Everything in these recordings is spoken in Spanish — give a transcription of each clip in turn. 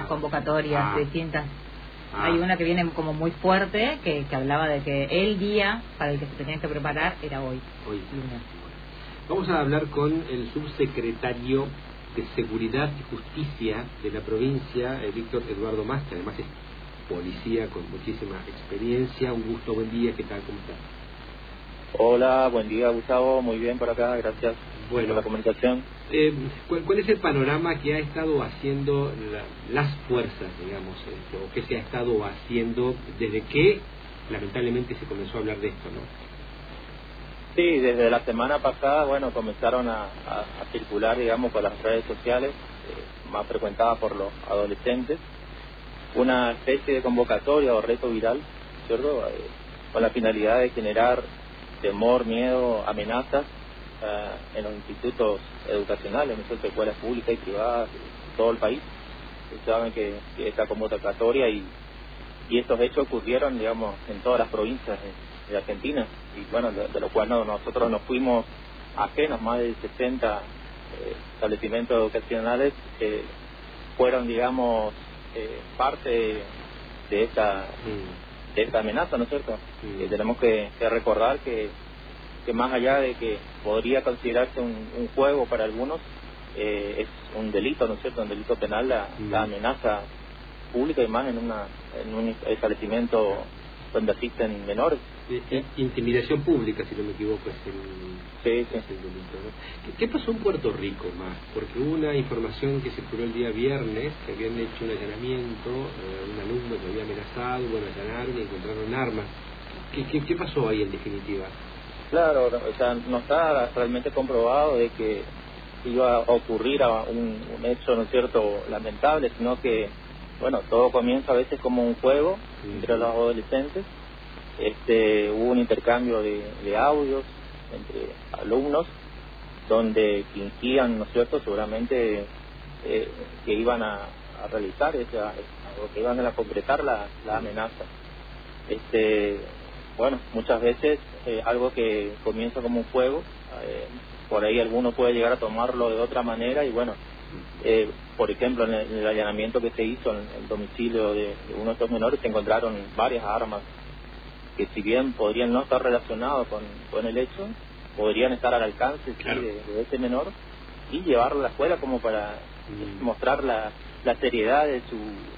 convocatorias distintas. Hay una que viene como muy fuerte, que hablaba de que el día para el que se tenían que preparar era hoy. Lunes. Vamos a hablar con el subsecretario de Seguridad y Justicia de la provincia, Víctor Eduardo Mas, que además es policía con muchísima experiencia. Un gusto, buen día, ¿qué tal? ¿Cómo estás? Hola, buen día, Gustavo, muy bien por acá, gracias por la comunicación. ¿Cuál es el panorama que ha estado haciendo las fuerzas, digamos, o que se ha estado haciendo desde que lamentablemente se comenzó a hablar de esto, no? Sí, desde la semana pasada, bueno, comenzaron a circular, digamos, por las redes sociales, más frecuentadas por los adolescentes, una especie de convocatoria o reto viral, ¿cierto? Con la finalidad de generar temor, miedo, amenazas en los institutos educacionales, en las escuelas públicas y privadas de todo el país. Ustedes saben que esta convocatoria y estos hechos ocurrieron, digamos, en todas las provincias de Argentina, y bueno, de lo cual nosotros nos fuimos ajenos. Más de 60 establecimientos educacionales fueron, digamos, parte de esta amenaza, ¿no es cierto? Tenemos que recordar que más allá de que podría considerarse un juego para algunos, es un delito, ¿no es cierto? Un delito penal la amenaza pública, y más en un establecimiento donde asisten menores. Intimidación pública, si no me equivoco, es el delito, ¿no? ¿Qué pasó en Puerto Rico, más? Porque hubo una información que circuló el día viernes, que habían hecho un allanamiento, un alumno que había amenazado, bueno, allanaron y encontraron armas. ¿Qué pasó ahí en definitiva? Claro, o sea, no está realmente comprobado de que iba a ocurrir un hecho, ¿no es cierto?, lamentable, sino que, bueno, todo comienza a veces como un juego entre los adolescentes. Hubo un intercambio de audios entre alumnos donde fingían, ¿no es cierto?, seguramente que iban a realizar o que iban a concretar la amenaza. Bueno, muchas veces algo que comienza como un juego, por ahí alguno puede llegar a tomarlo de otra manera, y bueno, por ejemplo, en el allanamiento que se hizo en el domicilio de uno de estos menores, se encontraron varias armas que, si bien podrían no estar relacionados con el hecho, podrían estar al alcance, claro, de ese menor, y llevarlo a la escuela como para mostrar la seriedad de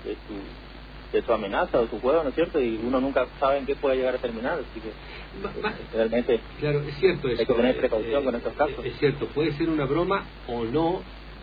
su amenaza o de su juego, ¿no es cierto? Y uno nunca sabe en qué puede llegar a terminar, así que realmente claro, es cierto eso, hay que tener precaución con estos casos. Es cierto, puede ser una broma o no,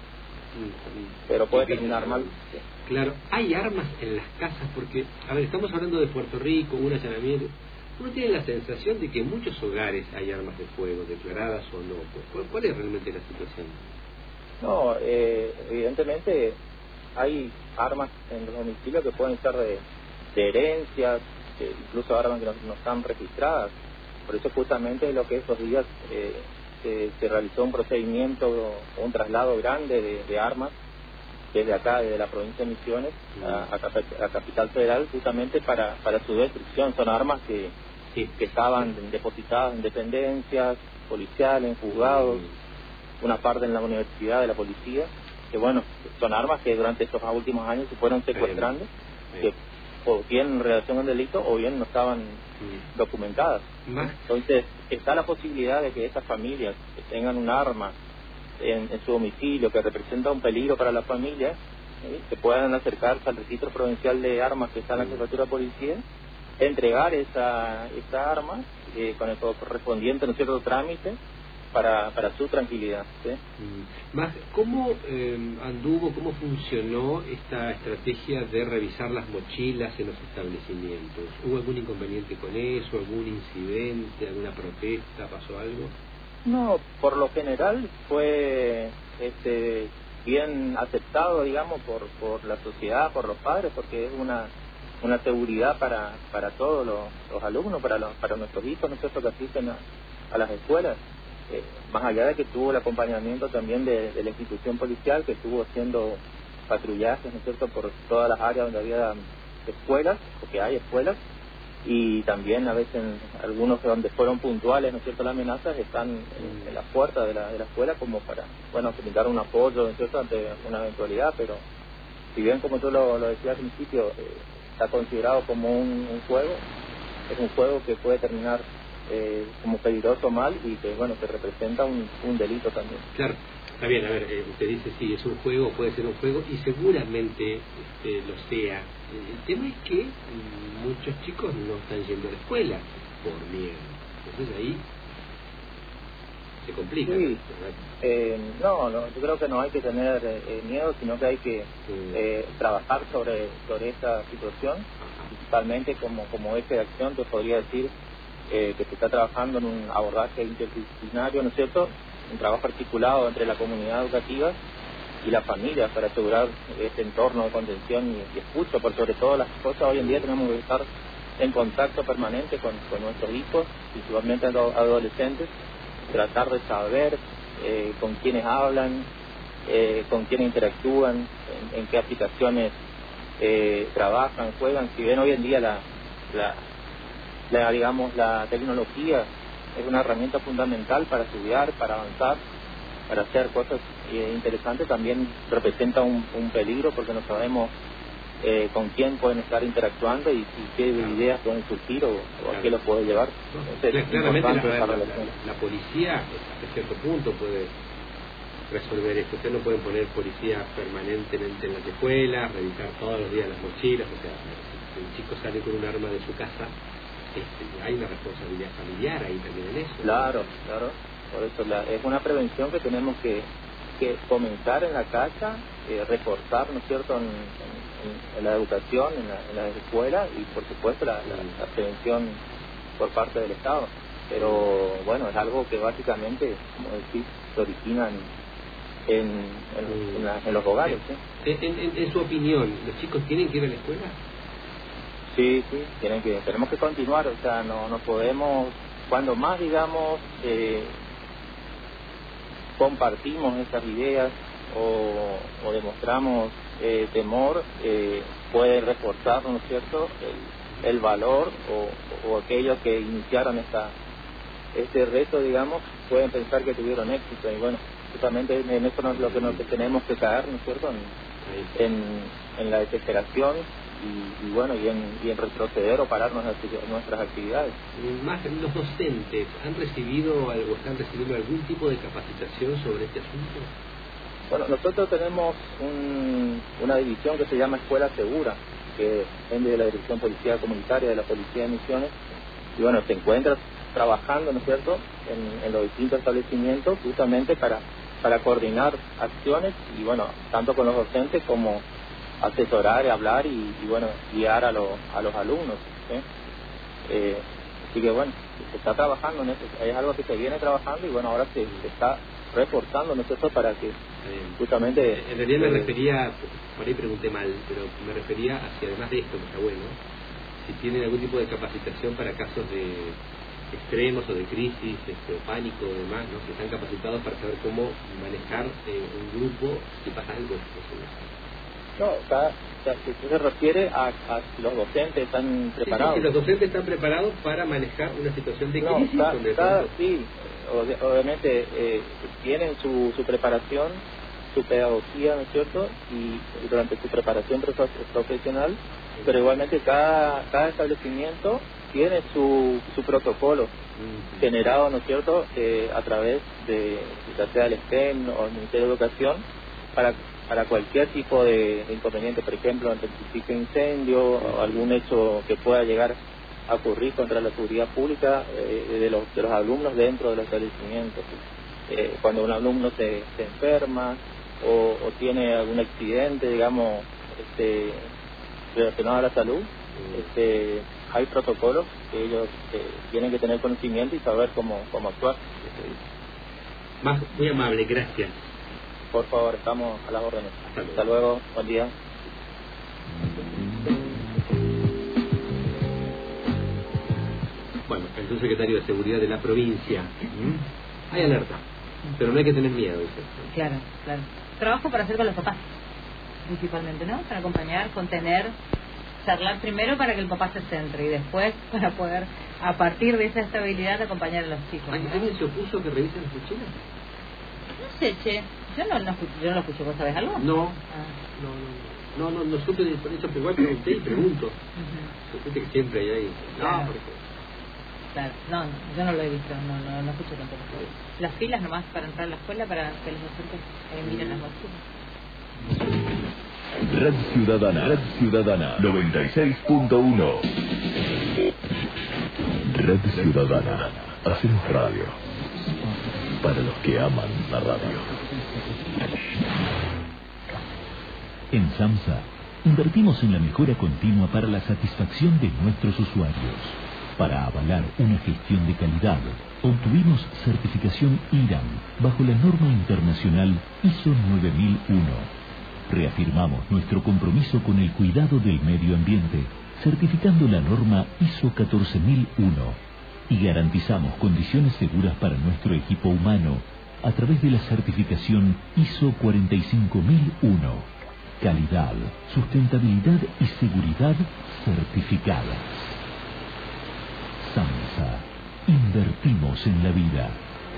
pero puede terminar mal. Claro, hay armas en las casas, porque, a ver, estamos hablando de Puerto Rico, un allanamiento. Uno tiene la sensación de que en muchos hogares hay armas de fuego, declaradas o no. ¿Cuál es realmente la situación? No, evidentemente hay armas en los domicilios que pueden ser de herencias, incluso armas que no están registradas. Por eso justamente lo que estos días se realizó un procedimiento, un traslado grande de armas desde acá, desde la provincia de Misiones a Capital Federal, justamente para su destrucción. Son armas que estaban depositadas en dependencias policiales, en juzgados, una parte en la universidad de la policía, que bueno, son armas que durante estos últimos años se fueron secuestrando, que o bien en relación al delito o bien no estaban documentadas. Entonces está la posibilidad de que estas familias que tengan un arma en su domicilio que representa un peligro para la familia, que puedan acercarse al registro provincial de armas que está en la jefatura de policía, entregar esa arma con el correspondiente, ¿no es cierto?, trámite para su tranquilidad, ¿sí? Más, ¿cómo cómo funcionó esta estrategia de revisar las mochilas en los establecimientos? ¿Hubo algún inconveniente con eso, algún incidente, alguna protesta, pasó algo? No, por lo general fue bien aceptado, digamos, por la sociedad, por los padres, porque es una seguridad para todos los alumnos, para nuestros hijos, ¿no es cierto?, que asisten a las escuelas. Más allá de que tuvo el acompañamiento también de la institución policial, que estuvo haciendo patrullajes, ¿no es cierto?, por todas las áreas donde había escuelas, porque hay escuelas, y también a veces algunos donde fueron puntuales, ¿no es cierto?, las amenazas están en las puertas de la escuela como para, bueno, brindar un apoyo, ¿no es cierto?, ante una eventualidad, pero si bien como tú lo decías al principio, está considerado como un juego, es un juego que puede terminar como peligroso mal y que bueno, que representa un delito también. Claro, está bien, a ver, usted dice sí, es un juego, puede ser un juego y seguramente lo sea. El tema es que muchos chicos no están yendo a la escuela por miedo, entonces ahí se complica. Sí. No, yo creo que no hay que tener miedo, sino que hay que trabajar sobre esta situación, principalmente como eje de acción, te podría decir que se está trabajando en un abordaje interdisciplinario, ¿no es cierto?, un trabajo articulado entre la comunidad educativa y las familias para asegurar este entorno de contención y escucha. Por sobre todas las cosas, hoy en día tenemos que estar en contacto permanente con nuestros hijos, principalmente adolescentes, tratar de saber con quiénes hablan, con quiénes interactúan, en qué aplicaciones trabajan, juegan. Si bien hoy en día la tecnología es una herramienta fundamental para estudiar, para avanzar, para hacer cosas interesantes, también representa un peligro porque no sabemos con quién pueden estar interactuando y qué ideas pueden surgir o a qué los puede llevar. Entonces, claramente la policía hasta cierto punto puede resolver esto. Ustedes no pueden poner policía permanentemente en las escuelas, revisar todos los días las mochilas, o sea, si un chico sale con un arma de su casa, hay una responsabilidad familiar ahí también en eso. Claro. Por eso es una prevención que tenemos que comenzar en la casa, reforzar, ¿no es cierto?, en la educación, en la escuela y por supuesto la prevención por parte del Estado. Pero bueno, es algo que básicamente, como decís, se origina en los hogares. ¿Sí? En su opinión, ¿los chicos tienen que ir a la escuela? Sí, tenemos que continuar, o sea, no podemos, cuando más, digamos, compartimos estas ideas o demostramos temor, puede reforzar, ¿no es cierto?, el valor o aquellos que iniciaron este reto, digamos, pueden pensar que tuvieron éxito. Y bueno, justamente en eso es lo que tenemos que caer, ¿no es cierto?, en la desesperación y bueno, y en retroceder o parar nuestras actividades. Más, los docentes han recibido algo, están recibiendo algún tipo de capacitación sobre este asunto. Bueno, nosotros tenemos una división que se llama Escuela Segura, que depende de la Dirección Policial Comunitaria de la Policía de Misiones, y bueno, se encuentra trabajando, ¿no es cierto?, en los distintos establecimientos justamente para coordinar acciones y bueno, tanto con los docentes como asesorar, hablar y bueno, guiar a los alumnos. Así que bueno, se está trabajando en eso, es algo que se viene trabajando y bueno, ahora se está reforzando, ¿no es cierto?, para que justamente... En realidad me refería, por ahí pregunté mal, pero me refería hacia, además de esto, que está bueno, si tienen algún tipo de capacitación para casos de extremos o de crisis, o pánico o demás, ¿no?, que están capacitados para saber cómo manejar un grupo si pasa algo. No, si se refiere a los docentes están preparados. Sí, los docentes están preparados para manejar una situación de crisis. Sí, obviamente tienen su preparación, su pedagogía, ¿no es cierto?, y durante su preparación profesional, pero igualmente cada establecimiento tiene su protocolo generado, ¿no es cierto?, a través de, ya sea el STEM o el Ministerio de Educación, para cualquier tipo de inconveniente, por ejemplo, ante el incendio o algún hecho que pueda llegar a ocurrir contra la seguridad pública de los alumnos dentro de los establecimientos. Cuando un alumno se enferma o tiene algún accidente, digamos, relacionado a la salud, hay protocolos que ellos tienen que tener conocimiento y saber cómo actuar. Más, muy amable, gracias. Por favor, estamos a las órdenes. Hasta luego, buen día. Bueno, el subsecretario de Seguridad de la provincia. Hay alerta, pero no hay que tener miedo, dice. Claro. Trabajo para hacer con los papás, principalmente, ¿no? Para acompañar, contener, charlar primero para que el papá se centre y después para poder, a partir de esa estabilidad, acompañar a los chicos. ¿Alguien se opuso que revisen las mochilas? No sé, che. Yo no lo escuché. ¿Vos sabés algo? No. No. No supe por eso, pero igual pregunté y pregunto. Porque que siempre hay ahí. Claro. Claro, no, yo no lo he visto, no escucho tampoco. Las filas nomás para entrar a la escuela para que los docentes miren las mochilas. Red Ciudadana 96.1. Red Ciudadana, hacemos radio para los que aman la radio. En SAMSA invertimos en la mejora continua para la satisfacción de nuestros usuarios. Para avalar una gestión de calidad, obtuvimos certificación IRAM bajo la norma internacional ISO 9001. Reafirmamos nuestro compromiso con el cuidado del medio ambiente, certificando la norma ISO 14001, y garantizamos condiciones seguras para nuestro equipo humano a través de la certificación ISO 45001. Calidad, sustentabilidad y seguridad certificadas. SAMSA. Invertimos en la vida.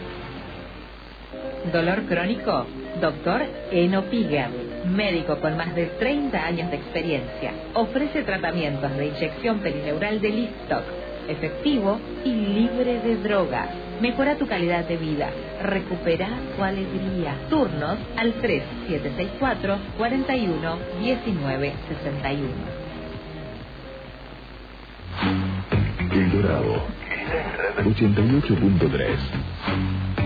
¿Dolor crónico? Doctor Eno Piger, médico con más de 30 años de experiencia. Ofrece tratamientos de inyección perineural de Listock, efectivo y libre de drogas. Mejora tu calidad de vida. Recupera tu alegría. Turnos al 3764 41 19 61. El Dorado 88.3.